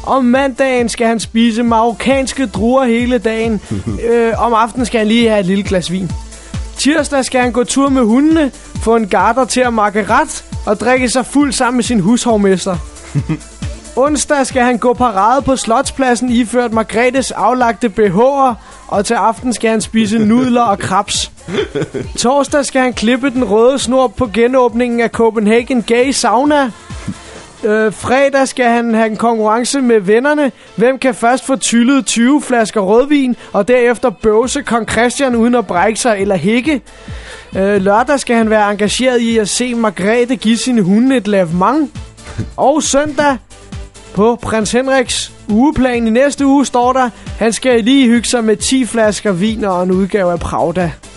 Om mandagen skal han spise marokkanske druer hele dagen. Om aftenen skal han lige have et lille glas vin. Tirsdag skal han gå tur med hundene, få en garter til at makke ret og drikke sig fuld sammen med sin hushovmester. Onsdag skal han gå parade på Slotspladsen iført Margrethes aflagte BH'er, og til aften skal han spise nudler og krebs. Torsdag skal han klippe den røde snor på genåbningen af Copenhagen Gay Sauna. Fredag skal han have en konkurrence med vennerne. Hvem kan først få tyllet 20 flasker rødvin, og derefter bøvse kong Christian uden at brække sig eller hække. Lørdag skal han være engageret i at se Margrethe give sine hunde et lavement. Og søndag på Prins Henriks ugeplan i næste uge står der, han skal lige hygge sig med 10 flasker vin og en udgave af Pravda.